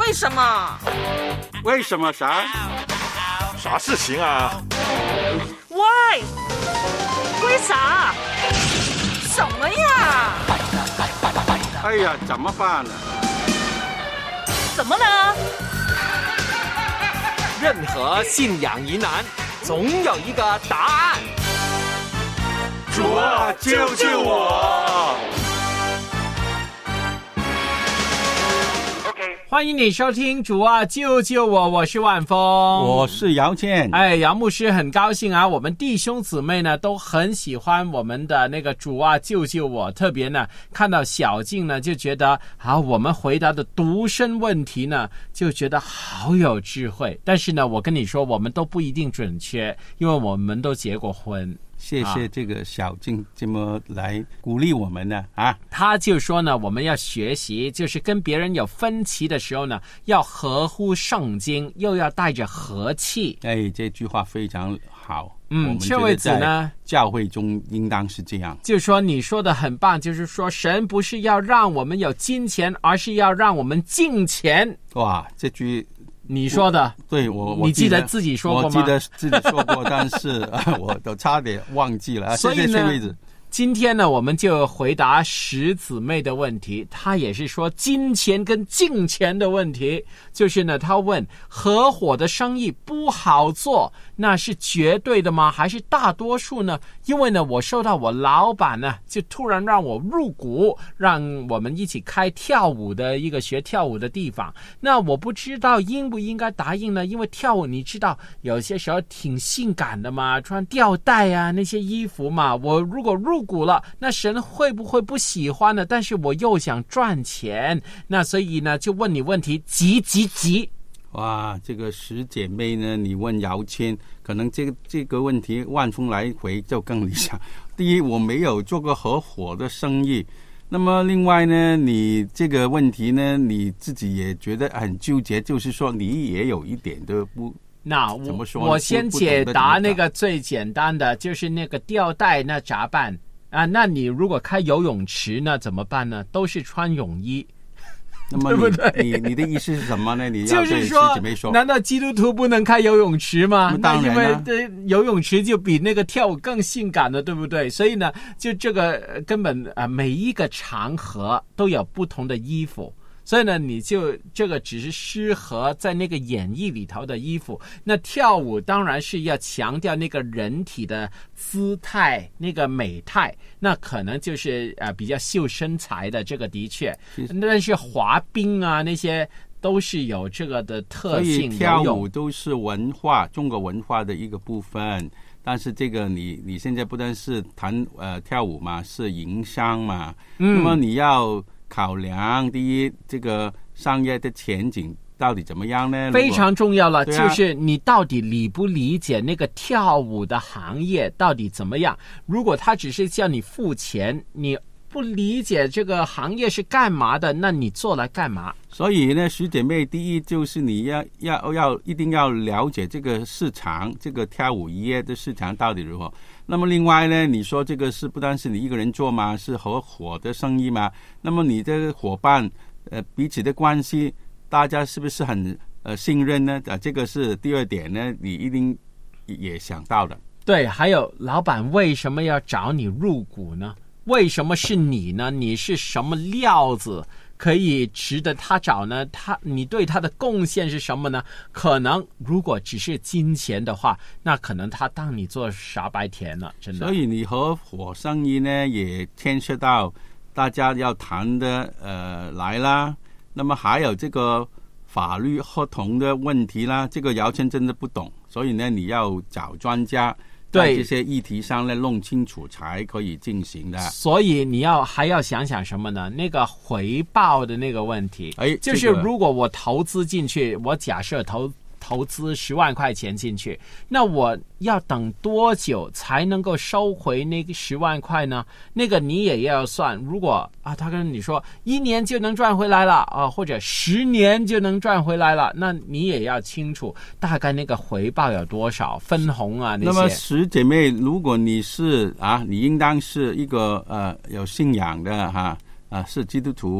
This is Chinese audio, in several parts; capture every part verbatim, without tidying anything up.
为什么？ 为什么啥？ 啥事情啊？ 喂，为啥？什么呀？ 哎呀，怎么办呢？ 怎么了？ 任何信仰疑难，总有一个答案。 主啊，救救我！ 欢迎你收听主啊救救我，我是万峰， 我是姚谦。 哎，姚牧师很高兴啊，我们弟兄姊妹呢都很喜欢我们的那个主啊救救我，特别呢看到小静呢就觉得啊，我们回答的独身问题呢就觉得好有智慧，但是呢我跟你说我们都不一定准确，因为我们都结过婚。 谢谢这个小静这么来鼓励我们呢啊！ 他就说呢，我们要学习，就是跟别人有分歧的时候呢，要合乎圣经，又要带着和气。 哎，这句话非常好。 嗯，这位子呢， 教会中应当是这样。 就说你说的很棒，就是说神不是要让我们有金钱，而是要让我们敬钱。 哇，这句。 你说的， 对我， 你记得自己说过吗？ 我记得自己说过，但是我都差点忘记了。 所以呢， 谢谢今天呢，我们就回答十姊妹的问题。她也是说金钱跟敬钱的问题，就是呢，她问合伙的生意不好做，那是绝对的吗？还是大多数呢？因为呢，我收到我老板呢，就突然让我入股，让我们一起开跳舞的一个学跳舞的地方。那我不知道应不应该答应呢？因为跳舞你知道，有些时候挺性感的嘛，穿吊带啊那些衣服嘛，我如果入股了，那神会不会不喜欢呢？但是我又想赚钱，那所以呢，就问你问题，急急急！ 哇，这个十姐妹呢，你问姚谦，可能这个这个问题万峰来回就更理想。第一，我没有做过合伙的生意。那么另外呢，你这个问题呢，你自己也觉得很纠结，就是说你也有一点的不。 那我怎么说？我先解答那个最简单的，就是那个吊带，那咋办啊？那你如果开游泳池呢，怎么办呢？都是穿泳衣。 那么你对不对？你你的意思是什么呢？你要对十姐妹说， 难道基督徒不能开游泳池吗？ 当然、啊、 那因为游泳池就比那个跳舞更性感了，对不对？所以呢，就这个根本啊、呃，每一个场合都有不同的衣服。所以呢，你就这个只是适合在那个演艺里头的衣服。那跳舞当然是要强调那个人体的姿态，那个美态，那可能就是呃比较秀身材的，这个的确。但是滑冰啊那些都是有这个的特性。 所以跳舞都是文化，中国文化的一个部分。但是这个你你现在不单是谈呃跳舞嘛，是营商嘛，嗯、那么你要。考量第一，这个商业的前景到底怎么样呢？ 非常重要了、啊、就是你到底理不理解那个跳舞的行业到底怎么样。如果他只是叫你付钱，你不理解这个行业是干嘛的，那你做来干嘛？ 所以呢，徐姐妹，第一就是你要要要一定要了解这个市场，这个跳舞业的市场到底如何。那么另外呢，你说这个是不单是你一个人做嘛，是合伙的生意嘛？那么你的伙伴呃彼此的关系，大家是不是很呃信任呢？啊，这个是第二点呢，你一定也想到的。 对，还有老板为什么要找你入股呢？为什么是你呢？你是什么料子可以值得他找呢？他你对他的贡献是什么呢？可能如果只是金钱的话，那可能他当你做傻白甜了，真的。 所以你合伙生意呢，也牵涉到大家要谈的呃来啦。那么还有这个法律合同的问题啦，这个姚谦真的不懂，所以呢，你要找专家。在这些议题上呢，弄清楚才可以进行的。 所以你要还要想想什么呢？那个回报的那个问题， 哎， 就是如果我投资进去，我假设投投资十万块钱进去，那我要等多久才能够收回那个十万块呢？那个你也要算。如果啊，他跟你说一年就能赚回来了啊，或者十年就能赚回来了，那你也要清楚大概那个回报有多少，分红啊那些。 那么十姐妹，如果你是啊，你应当是一个呃有信仰的哈啊，是基督徒。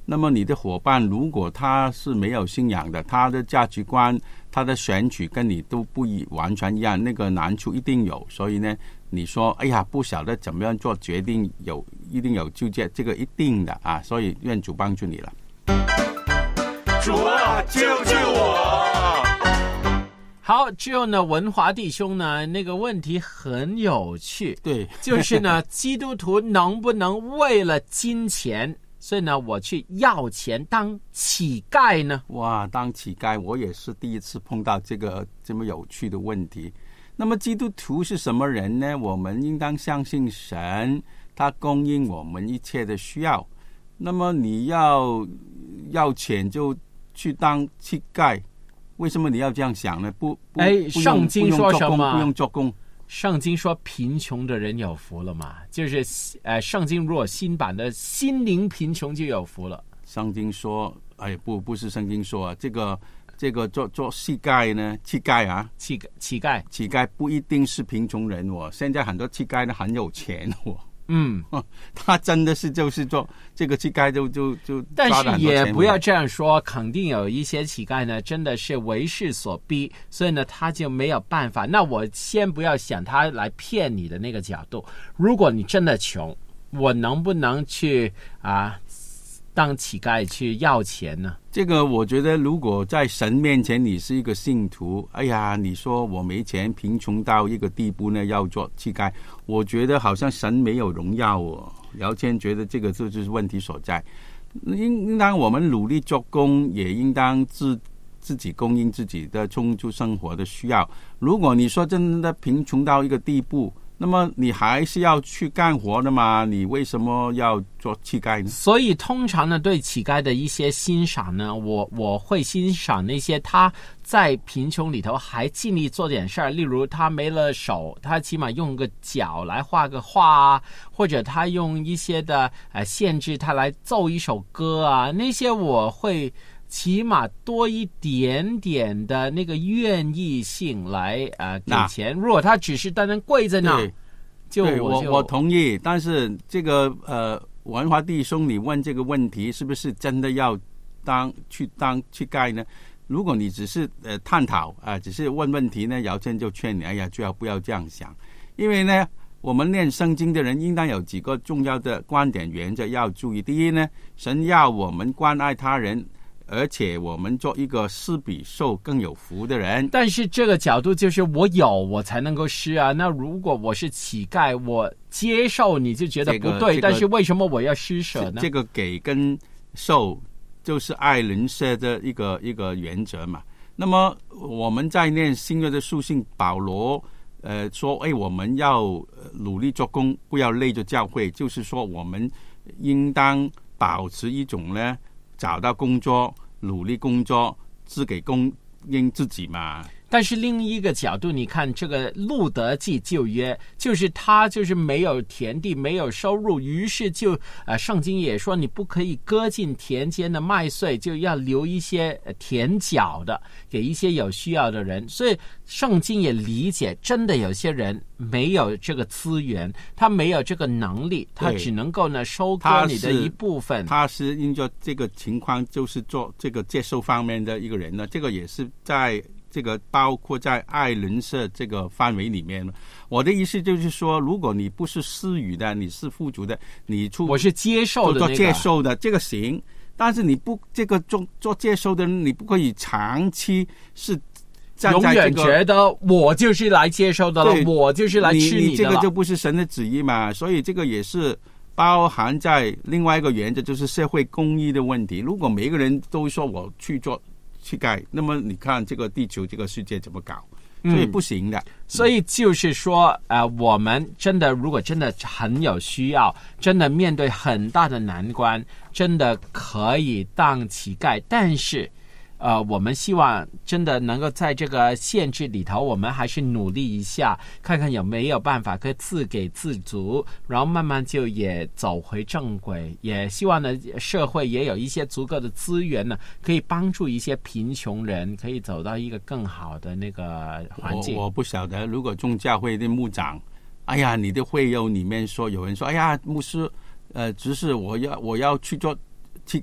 那么你的伙伴如果他是没有信仰的，他的价值观、他的选取跟你都不一完全一样，那个难处一定有。所以呢，你说哎呀不晓得怎么样做决定，有一定有纠结，这个一定的啊。所以愿主帮助你了。 主啊，救救我！ 好，之后呢，文华弟兄呢，那个问题很有趣， 对， 就是呢，基督徒能不能为了金钱，所以呢，我去要钱当乞丐呢？ 哇，当乞丐，我也是第一次碰到这个这么有趣的问题。那么基督徒是什么人呢？我们应当相信神，他供应我们一切的需要。那么你要要钱就去当乞丐，为什么你要这样想呢？不，不哎，圣经说什么？ 不用做工。 圣经说贫穷的人有福了嘛？就是呃，圣经如果新版的心灵贫穷就有福了。 圣经说，哎，不，不是圣经说啊，这个这个做做乞丐呢，乞丐啊， 乞乞丐， 乞丐不一定是贫穷人哦。现在很多乞丐呢很有钱哦。 嗯， 他真的是就是做这个乞丐就就就， 但是也不要这样说，肯定有一些乞丐呢，真的是为势所逼，所以呢他就没有办法。那我先不要想他来骗你的那个角度，如果你真的穷，我能不能去啊当乞丐去要钱呢？ 这个我觉得，如果在神面前你是一个信徒，哎呀，你说我没钱，贫穷到一个地步呢，要做乞丐，我觉得好像神没有荣耀哦。姚谦觉得这个这就是问题所在。应应当我们努力做工，也应当自自己供应自己的充足生活的需要。如果你说真的贫穷到一个地步，那么你还是要去干活的嘛？你为什么要做乞丐呢？ 所以通常呢，对乞丐的一些欣赏呢，我我会欣赏那些他在贫穷里头还尽力做点事儿，例如他没了手，他起码用个脚来画个画啊，或者他用一些的呃限制他来奏一首歌啊，那些我会起码多一点点的那个愿意性来呃给钱。如果他只是单单跪在那，就对我就我我同意。但是这个呃文华弟兄，你问这个问题，是不是真的要当去当乞丐呢？如果你只是呃探讨啊、呃，只是问问题呢，姚谦就劝你，哎呀，最好不要这样想，因为呢，我们念圣经的人应当有几个重要的观点原则要注意。第一呢，神要我们关爱他人。而且我们做一个施比受更有福的人， 但是这个角度就是我有我才能够施啊。那如果我是乞丐，我接受你就觉得不对，这个这个、但是为什么我要施舍呢？ 这个给跟受就是爱邻舍的一个一个原则嘛。那么我们在念新约的书信，保罗呃说，哎，我们要努力做工，不要累着教会，就是说我们应当保持一种呢。找到工作，努力工作，自给供应自己嘛。 但是另一个角度，你看这个路德记旧约，就是他就是没有田地，没有收入，于是就呃，圣经也说你不可以割尽田间的麦穗，就要留一些田角的给一些有需要的人。所以圣经也理解，真的有些人没有这个资源，他没有这个能力，他只能够呢收割你的一部分。 他是因着这个情况，就是做这个接受方面的一个人呢，这个也是在。这个包括在爱邻舍这个范围里面，我的意思就是说，如果你不是施予的，你是富足的，你出我是接受的、那个， 做接受的这个行，但是你不这个做做接受的人，你不可以长期是站在、这个、 永远觉得我就是来接受的了，我就是来吃你的了，你这个就不是神的旨意嘛，所以这个也是包含在另外一个原则，就是社会公益的问题。如果每一个人都说我去做乞丐，那么你看这个地球这个世界怎么搞？所以不行的。嗯、 所以就是说，呃，我们真的如果真的很有需要，真的面对很大的难关，真的可以当乞丐，但是。呃，我们希望真的能够在这个限制里头，我们还是努力一下，看看有没有办法可以自给自足，然后慢慢就也走回正轨。也希望呢，社会也有一些足够的资源呢，可以帮助一些贫穷人，可以走到一个更好的那个环境。 我我不晓得，如果众教会的牧长，哎呀，你的会友里面说有人说，哎呀，牧师，呃，只是我要我要去做乞丐。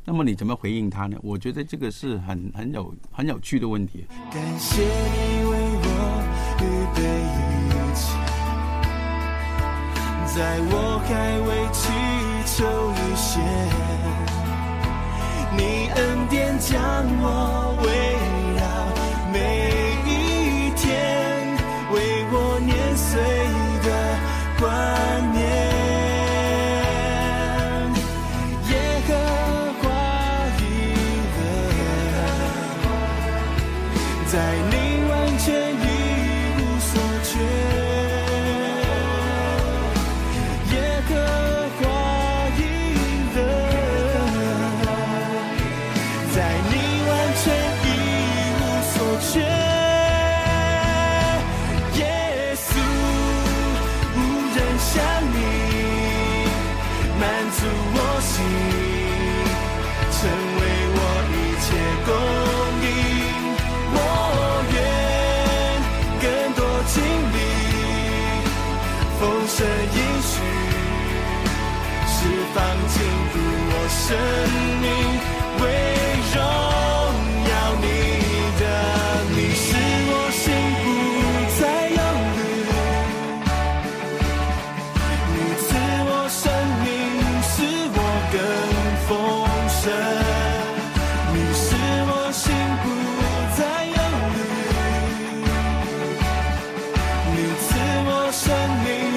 那么你怎么回应他呢？我觉得这个是很很有很有趣的问题。 感谢你为我预备一切，在我还未祈求以前，你恩典将我围绕每一天，为我年岁的冠冕。在你完全一无所缺，耶和华应得，在你完全一无所缺，耶稣无人像你满足我心，成为我一切供应。丰盛应许释放进入我生命，为荣耀你的名，使我心不再忧虑，你赐我生命，使我更丰盛，你使我心不再忧虑，你赐我生命，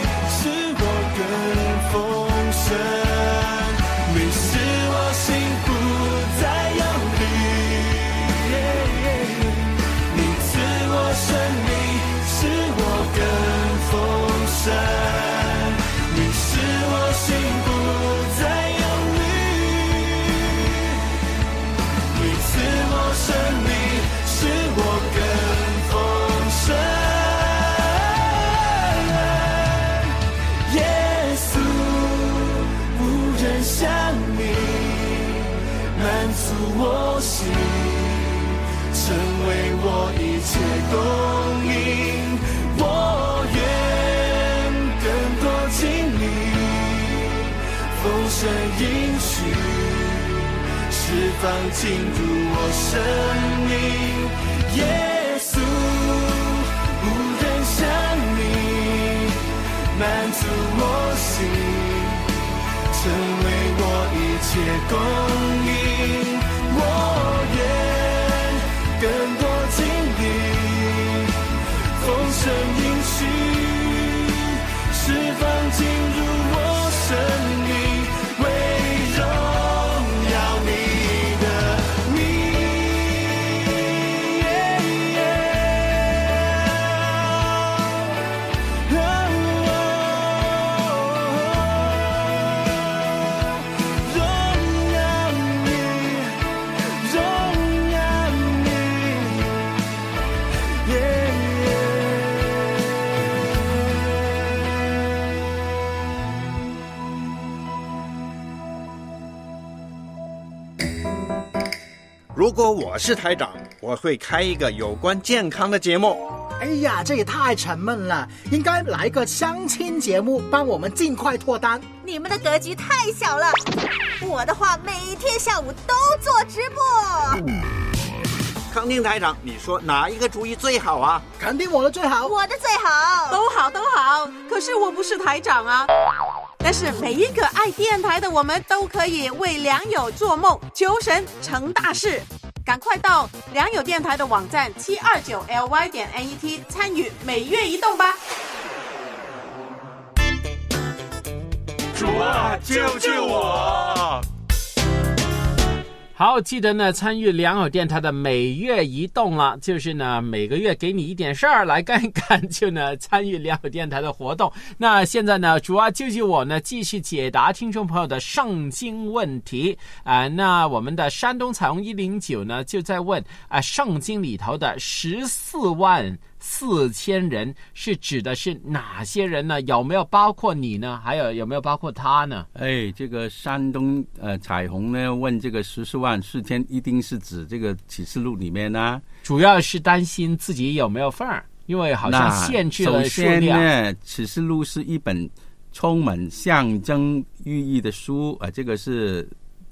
我心成为我一切供应，我愿更多经历丰盛应许释放进入我生命，耶稣无人像你满足我心，成为我一切供应，我愿更多经历丰盛应许释放进入我生命，为荣耀你的名。 如果我是台长，我会开一个有关健康的节目。 哎呀，这也太沉闷了，应该来个相亲节目，帮我们尽快脱单。 你们的格局太小了，我的话每天下午都做直播。 康定台长，你说哪一个主意最好啊？ 肯定我的最好。 我的最好。 都好都好，可是我不是台长啊。但是每一个爱电台的我们都可以为良友做梦，求神成大事。赶快到良友电台的网站七二九 L Y 点 N E T 参与每月移动吧。 主啊，救救我！ 好，记得呢参与良友电台的每月移动了，就是呢每个月给你一点事儿来干一干，就呢参与良友电台的活动。那现在呢，主啊救救我呢继续解答听众朋友的圣经问题啊、呃。那我们的山东彩虹一零九呢就在问啊、呃，圣经里头的十四万四千人是指的是哪些人呢？有没有包括你呢？还有有没有包括他呢？ 哎，这个山东呃彩虹呢问这个十四万四千，一定是指这个启示录里面呢、啊， 主要是担心自己有没有份儿，因为好像限制了数量。 首先呢，启示录是一本充满象征寓意的书啊、呃，这个是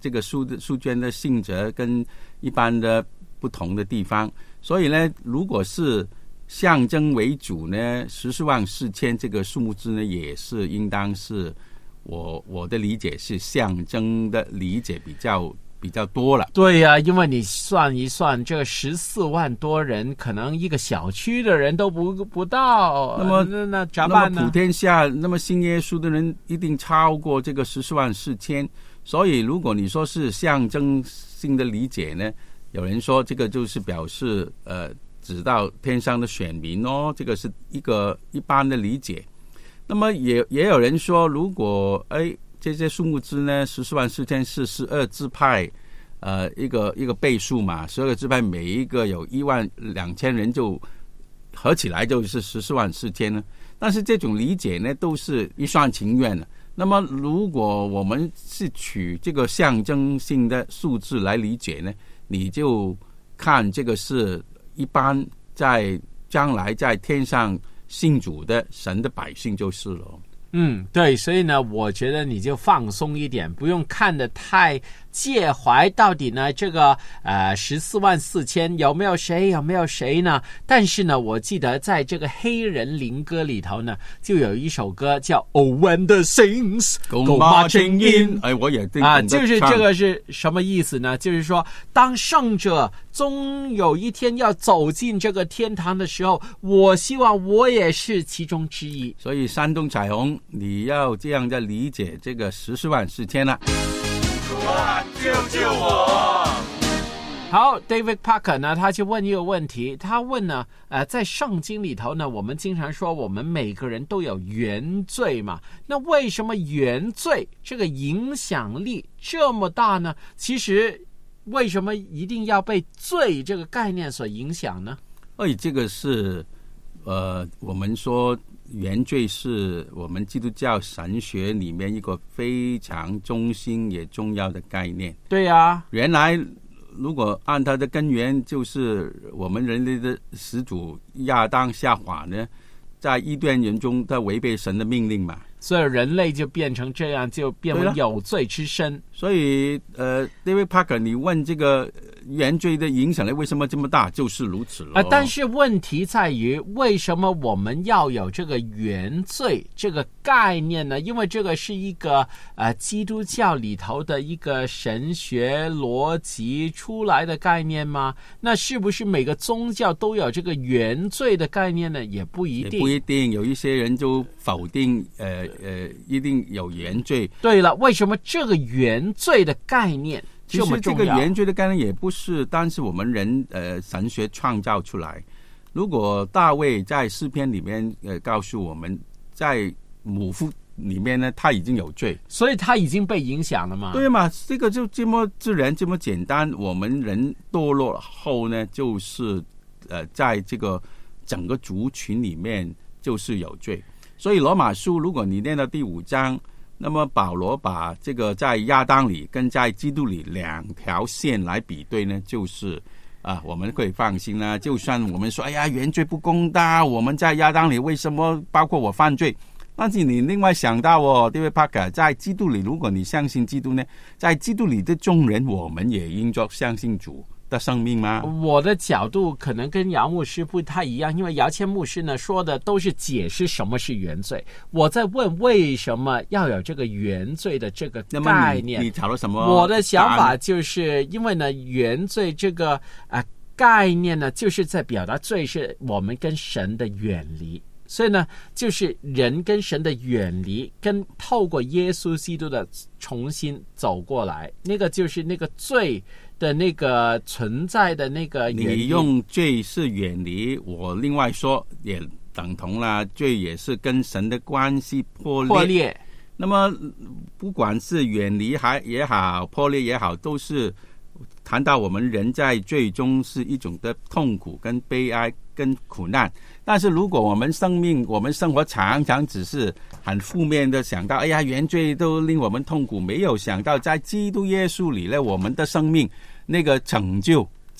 这个书的书卷的性质跟一般的不同的地方，所以呢，如果是象征为主呢，十四万四千这个数目字呢，也是应当是我我的理解是象征的理解比较比较多了。 对呀、啊，因为你算一算，这十四万多人，可能一个小区的人都不不到。 那么那那咋办呢？ 那么普天下，那么信耶稣的人一定超过这个十四万四千。所以，如果你说是象征性的理解呢，有人说这个就是表示呃，指到天上的选民哦，这个是一个一般的理解。那么也也有人说，如果哎这些数目字呢，十四万四千是十二支派，呃，一个一个倍数嘛，十二个支派每一个有一万两千人，就合起来就是十四万四千呢。但是这种理解呢，都是一厢情愿的。那么如果我们是取这个象征性的数字来理解呢，你就看这个是一般在将来在天上信主的神的百姓就是了。 嗯，对，所以呢，我觉得你就放松一点，不用看得太介怀到底呢这个呃十四万四千有没有谁有没有谁呢？但是呢，我记得在这个黑人灵歌里头呢，就有一首歌叫 Oh When the Saints Go Marching In， 哎，我也对啊，就是这个是什么意思呢？就是说，当圣者终有一天要走进这个天堂的时候，我希望我也是其中之一。 所以山东彩虹，你要这样的理解这个十四万四千了。 哇，救救我！ 好 ，David Parker 呢，他就问一个问题，他问呢，呃，在圣经里头呢，我们经常说我们每个人都有原罪嘛，那为什么原罪这个影响力这么大呢？其实，为什么一定要被罪这个概念所影响呢？ 哎，这个是，呃，我们说原罪是我们基督教神学里面一个非常中心也重要的概念。 对呀、啊， 原来如果按它的根源，就是我们人类的始祖亚当夏娃呢，在伊甸园中他违背神的命令嘛， 所以人类就变成这样，就变为有罪之身。 所以呃 David Parker 你问这个原罪的影响力为什么这么大，就是如此了、 呃、但是问题在于，为什么我们要有这个原罪这个概念呢？因为这个是一个呃基督教里头的一个神学逻辑出来的概念吗？那是不是每个宗教都有这个原罪的概念呢？也不一定， 也不一定，有一些人就否定呃呃一定有原罪。 对了，为什么这个原罪的概念这么重要？ 其实这个原罪的概念也不是单是我们人呃神学创造出来。如果大卫在诗篇里面呃告诉我们，在母腹里面呢他已经有罪， 所以他已经被影响了嘛？ 对嘛，这个就这么自然这么简单。我们人堕落后呢，就是呃在这个整个族群里面就是有罪。所以罗马书如果你念到第五章，那么保罗把这个在亚当里跟在基督里两条线来比对呢，就是啊，我们可以放心啦。就算我们说哎呀原罪不公的，我们在亚当里为什么包括我犯罪，但是你另外想到哦 David Parker 在基督里，如果你相信基督呢，在基督里的众人我们也应作相信主的生命吗？ 我的角度可能跟姚牧师不太一样，因为姚谦牧师呢说的都是解释什么是原罪，我在问为什么要有这个原罪的这个概念。 你, 你找了什么？ 我的想法就是因为呢原罪这个啊、呃、概念呢，就是在表达罪是我们跟神的远离。所以呢，就是人跟神的远离，跟透过耶稣基督的重新走过来，那个就是那个罪的那个存在的那个原因。 你用罪是远离，我另外说也等同了，罪也是跟神的关系破裂。 破裂。 那么不管是远离还也好，破裂也好，都是谈到我们人在罪中是一种的痛苦跟悲哀跟苦难。但是如果我们生命我们生活常常只是很负面的想到哎呀原罪都令我们痛苦，没有想到在基督耶稣里呢，我们的生命那个拯救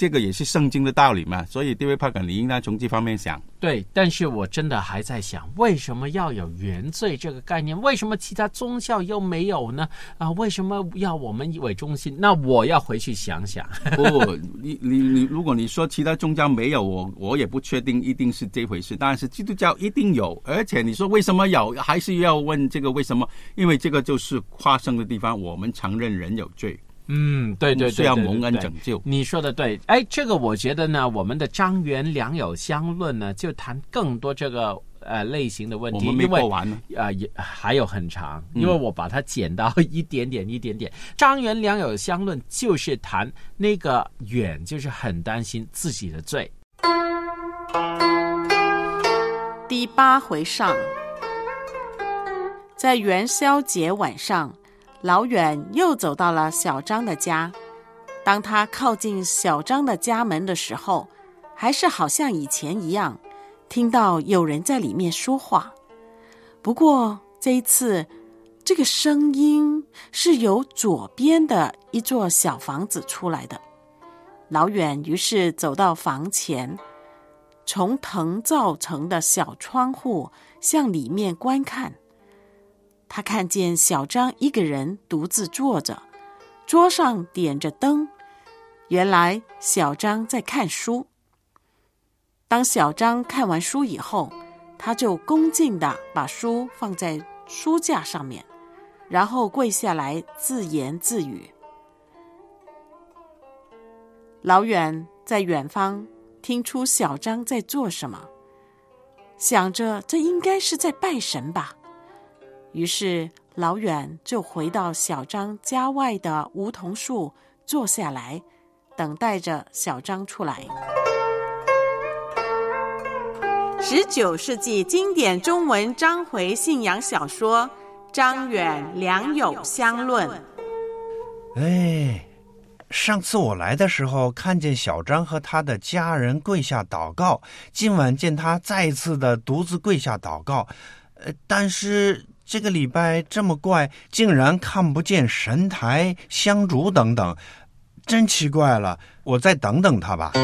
这个也是圣经的道理嘛，所以地位帕肯你应该从这方面想。 对，但是我真的还在想，为什么要有原罪这个概念？为什么其他宗教又没有呢？啊，为什么要我们以为中心？那我要回去想想。 不，你你你，如果你说其他宗教没有，我我也不确定一定是这回事。但是基督教一定有，而且你说为什么有，还是要问这个为什么？因为这个就是发生的地方，我们承认人有罪。 嗯，对对对， 需要蒙恩拯救。 你说的对，哎，这个我觉得呢，我们的张元良友相论呢，就谈更多这个呃类型的问题， 我们没过完呢， 啊、呃，也还有很长，因为我把它剪到一点点一点点。嗯、张元良友相论就是谈那个远，就是很担心自己的罪。 第八回上，在元宵节晚上。老远又走到了小张的家，当他靠近小张的家门的时候，还是好像以前一样，听到有人在里面说话。不过这一次，这个声音是由左边的一座小房子出来的。老远于是走到房前，从藤造成的小窗户向里面观看。他看见小张一个人独自坐着，桌上点着灯，原来小张在看书。当小张看完书以后，他就恭敬地把书放在书架上面，然后跪下来自言自语。老远在远方听出小张在做什么，想着这应该是在拜神吧。于是老远就回到小张家外的梧桐树坐下来，等待着小张出来。十九世纪经典中文章回信仰小说《张远良友相论》。 哎，上次我来的时候看见小张和他的家人跪下祷告，今晚见他再次的独自跪下祷告，呃，但是这个礼拜这么怪，竟然看不见神台、香烛等等，真奇怪了。我再等等他吧。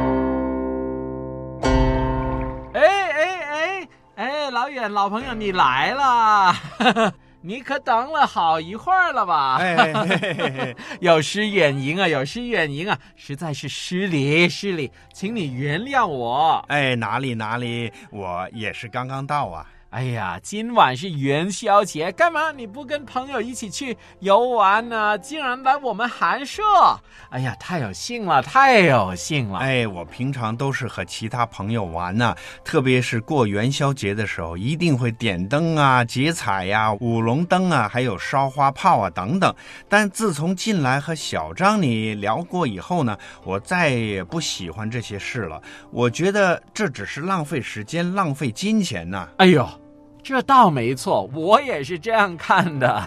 哎哎哎哎，老远老朋友你来了，你可等了好一会儿了吧？ 哎，嘿嘿嘿有失远迎啊，有失远迎啊，实在是失礼失礼，请你原谅我。 哎，哪里哪里，我也是刚刚到啊。 哎呀，今晚是元宵节，干嘛你不跟朋友一起去游玩呢？竟然来我们寒舍，哎呀，太有幸了，太有幸了！ 哎，我平常都是和其他朋友玩呢、啊，特别是过元宵节的时候，一定会点灯啊、结彩呀、啊、舞龙灯啊，还有烧花炮啊等等。但自从近来和小张你聊过以后呢，我再也不喜欢这些事了。我觉得这只是浪费时间、浪费金钱呐、啊。 哎呦！这倒没错，我也是这样看的。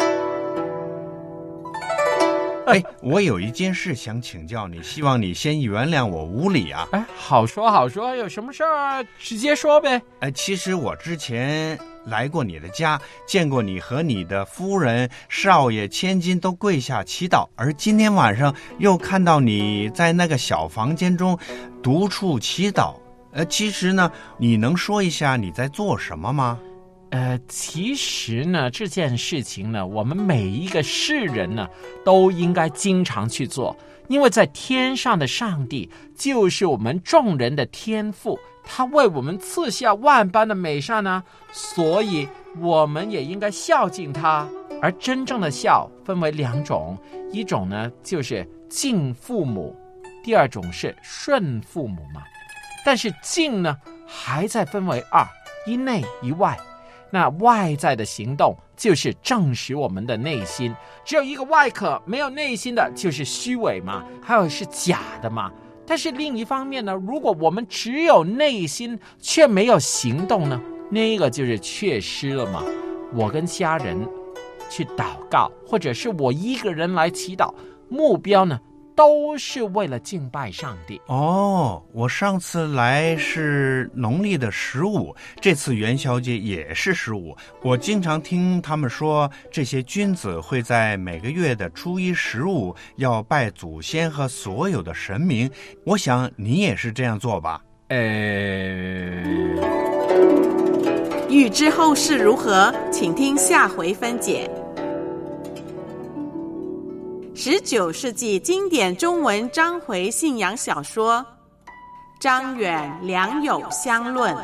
哎，我有一件事想请教你，希望你先原谅我无礼啊。 哎，好说好说，有什么事儿直接说呗。 哎，其实我之前来过你的家，见过你和你的夫人、少爷、千金都跪下祈祷，而今天晚上又看到你在那个小房间中独处祈祷。呃，其实呢，你能说一下你在做什么吗？ 呃，其实呢，这件事情呢，我们每一个世人呢，都应该经常去做，因为在天上的上帝就是我们众人的天父，他为我们赐下万般的美善呢，所以我们也应该孝敬他。而真正的孝分为两种，一种呢就是敬父母，第二种是顺父母嘛。但是敬呢，还在分为二，一内一外。那外在的行动就是证实我们的内心，只有一个外壳，没有内心的就是虚伪嘛，还有是假的嘛。但是另一方面呢，如果我们只有内心却没有行动呢，那个就是缺失了嘛。我跟家人去祷告，或者是我一个人来祈祷，目标呢都是为了敬拜上帝。 哦，我上次来是农历的十五，这次元宵节也是十五。我经常听他们说，这些君子会在每个月的初一十五要拜祖先和所有的神明。我想你也是这样做吧？ 呃， 欲知后事如何，请听下回分解。十九世纪经典中文章回信仰小说《张远良友相论》。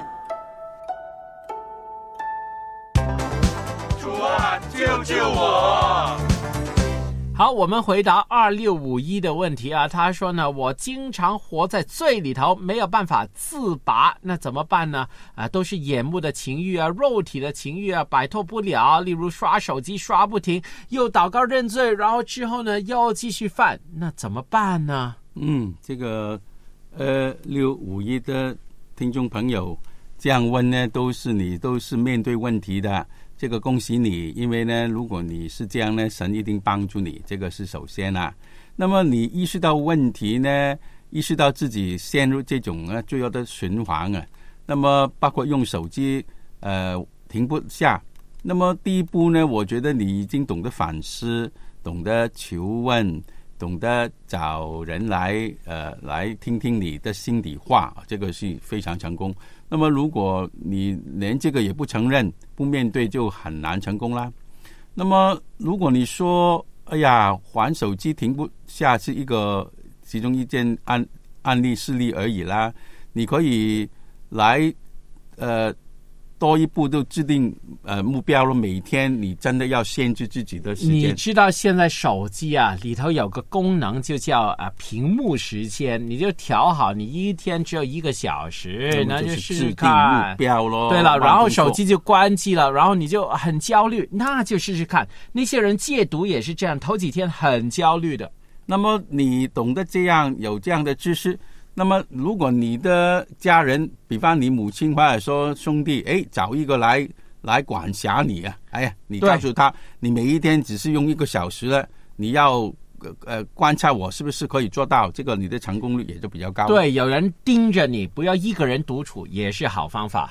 主啊，救救我！ 好，我们回答二六五一的问题啊。他说呢，我经常活在罪里头，没有办法自拔，那怎么办呢？啊，都是眼目的情欲啊，肉体的情欲啊，摆脱不了。例如刷手机刷不停，又祷告认罪，然后之后呢又继续犯，那怎么办呢？ 嗯，这个呃六五一的听众朋友这样问呢，都是你都是面对问题的。这个恭喜你，因为呢，如果你是这样呢，神一定帮助你，这个是首先啊。那么你意识到问题呢，意识到自己陷入这种啊罪恶的循环啊，那么包括用手机呃停不下。那么第一步呢，我觉得你已经懂得反思，懂得求问，懂得找人来呃来听听你的心底话，这个是非常成功。那么如果你连这个也不承认不面对，就很难成功啦。那么如果你说哎呀还手机停不下是一个其中一件案案例事例而已啦，你可以来呃多一步都制定呃目标了，每天你真的要限制自己的时间。 你知道现在手机啊里头有个功能就叫啊屏幕时间，你就调好你一天只有一个小时，那就试试看目标咯。 对了，然后手机就关机了，然后你就很焦虑，那就试试看。那些人戒毒也是这样，头几天很焦虑的。 那么你懂得这样有这样的知识。那么如果你的家人，比方你母亲或者说兄弟，哎，找一个来来管辖你啊，哎呀，你告诉他你每一天只是用一个小时了，你要呃观察我是不是可以做到，这个你的成功率也就比较高。 对，有人盯着你，不要一个人独处，也是好方法。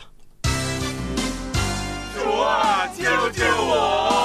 主啊，救救我！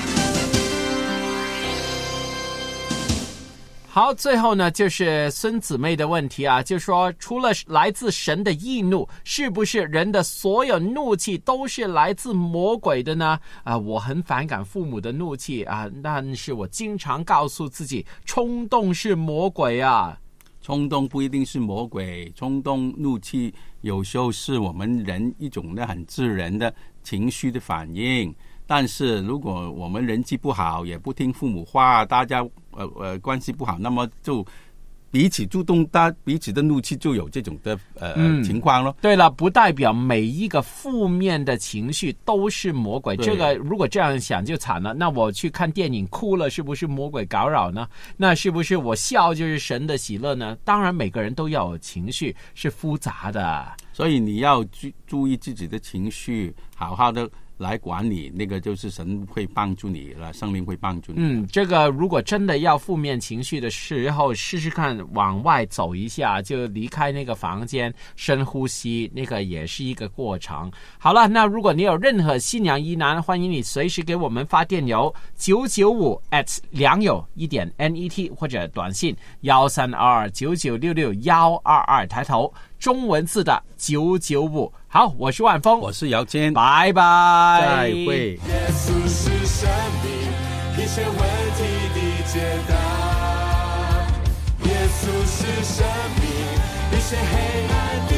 好，最后呢，就是孙姊妹的问题啊，就说除了来自神的义怒，是不是人的所有怒气都是来自魔鬼的呢？啊，我很反感父母的怒气啊，但是我经常告诉自己，冲动是魔鬼啊。 冲动不一定是魔鬼，冲动怒气有时候是我们人一种呢很自然的情绪的反应。但是如果我们人际不好，也不听父母话，大家呃呃关系不好，那么就彼此主动，大彼此的怒气就有这种的呃、嗯、情况咯。 对了，不代表每一个负面的情绪都是魔鬼。这个如果这样想就惨了。那我去看电影哭了，是不是魔鬼搞扰呢？那是不是我笑就是神的喜乐呢？当然，每个人都要有情绪，是复杂的。 所以你要注意自己的情绪，好好的来管理，那个就是神会帮助你了，圣灵会帮助你。 嗯，这个如果真的要负面情绪的时候，试试看往外走一下，就离开那个房间，深呼吸，那个也是一个过程。好了，那如果你有任何信仰疑难，欢迎你随时给我们发电邮九九五 at 良友一点 net 或者短信幺三二二九九六六幺二二，抬头中文字的九九五。好，我是万峰， 我是姚谦， 拜拜， 再会。 耶稣是生命，一切问题的解答。耶稣是生命，一切黑暗